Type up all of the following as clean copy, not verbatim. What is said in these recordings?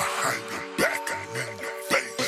behind your back and in your face.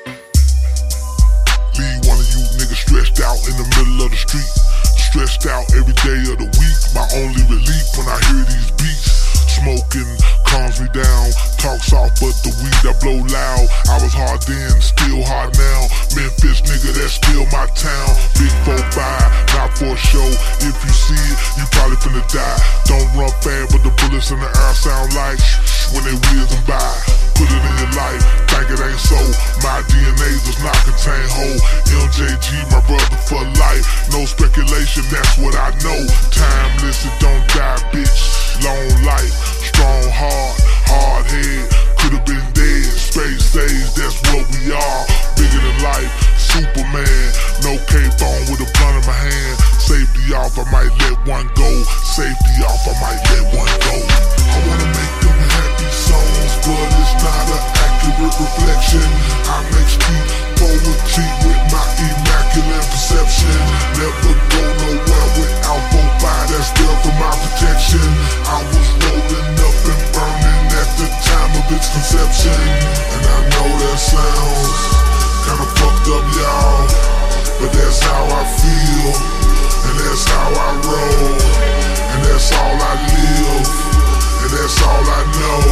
Leave one of you niggas stressed out in the middle of the street. Stressed out every day of the week. My only relief when I hear these beats. Smoking calms me down. Talk soft but the weed I blow loud. I was hard then, still hard now. Memphis nigga, that's still my town. Big 4-5, not for show. If you see it, you probably finna die. Don't run fast, but the bullets in the air sound like when they whizzing by. Put it in your life, think it ain't so. My DNA does not contain whole. MJG, my brother for life. No speculation, that's what I know. Timeless, it don't die, bitch. Long life, strong heart, hard head. Could've been dead, space age, that's what we are. Bigger than life, Superman. No cape on with a blunt in my hand. Safety off, I might let one go. Safety off, I might let one go. I wanna make them happy songs, but it's not an accurate reflection. I make street poetry with my immaculate perception. Never go nowhere without 4-5, that's there for my protection. I was rolling up and burning at the time of its conception. And I know that sounds kinda fucked up, y'all, but that's how I feel, and that's how I roll, and that's all I live, and that's all I know,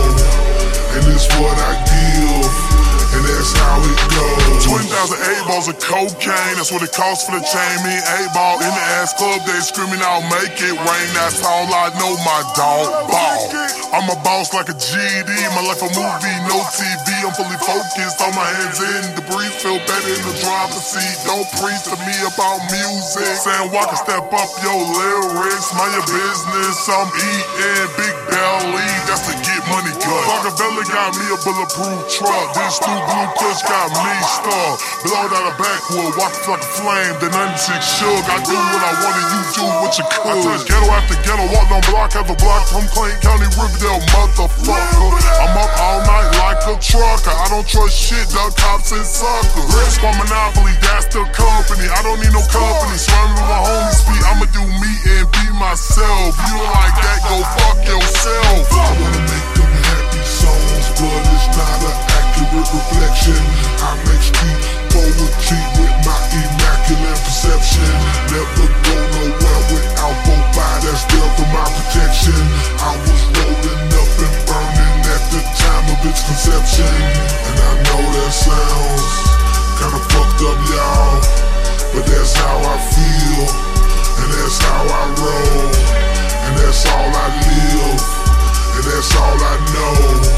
and it's what I give, and that's how it goes. 20,000 8 balls of cocaine, that's what it costs for the chain. Me and 8 ball in the ass club, they screaming I'll make it rain. That's all I know, my dog ball. I'm a boss like a GD, my life a movie, no TV. I'm fully focused, on my hands in the breeze, feel better in the driver's seat. Don't preach to me about music. Saying walk and step up your lyrics, mind your business. I'm eating big belly, that's to get money cut. Machiavelli got me a bulletproof truck. This new blue push got me stuck. Blowed out a backwood, walk like a flame, then nothing shook. I do what I want and you do what you could. I touch ghetto after ghetto, walk on block after block from Clayton County, Riverdale, motherfucker. I'm up all night like a trucker. I don't trust shit, duck cops and suckers. Rich for Monopoly, that's the company. I don't need no company. Swimming with my homies' feet, I'ma do me and be myself. You don't like that, go fuck yourself. I wanna make them happy songs, but it's not an accurate reflection. I make street poetry with my immaculate perception. Never go nowhere without 4-5, that's there for my protection. I was rolling up and burning at the time of its conception. And I know that sounds kinda fucked up, y'all, but that's how I feel, and that's how I roll, and that's all I live, and that's all I know,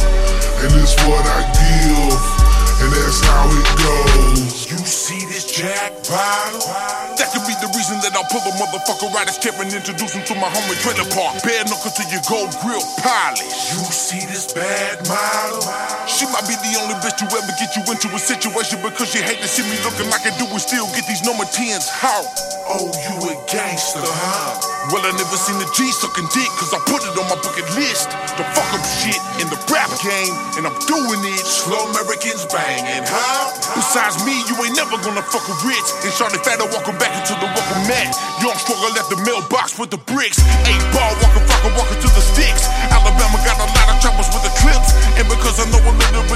and it's what I give, and that's how it goes. You see this Jack bottle? That could be the reason that I'll pull a motherfucker right as Kevin, introduce him to my homie trailer park. Bare knuckle to your gold grill polish. You see this bad model? She might be the only bitch to ever get you into a situation because she hate to see me looking like I do and still get these number 10s. How? Oh, you a gangster, huh? Well, I never seen a G sucking dick cause I put it on my bucket list. The fuck up shit in the rap game, and I'm doing it. Slow Americans banging, huh? Besides me, you ain't never gonna fuck a rich. And Charlie Fatter walking back into the welcome mat. Young struggle at the mailbox with the bricks. 8 ball walking to the sticks. Alabama got a lot of choppers with the clips. And because I know a little bit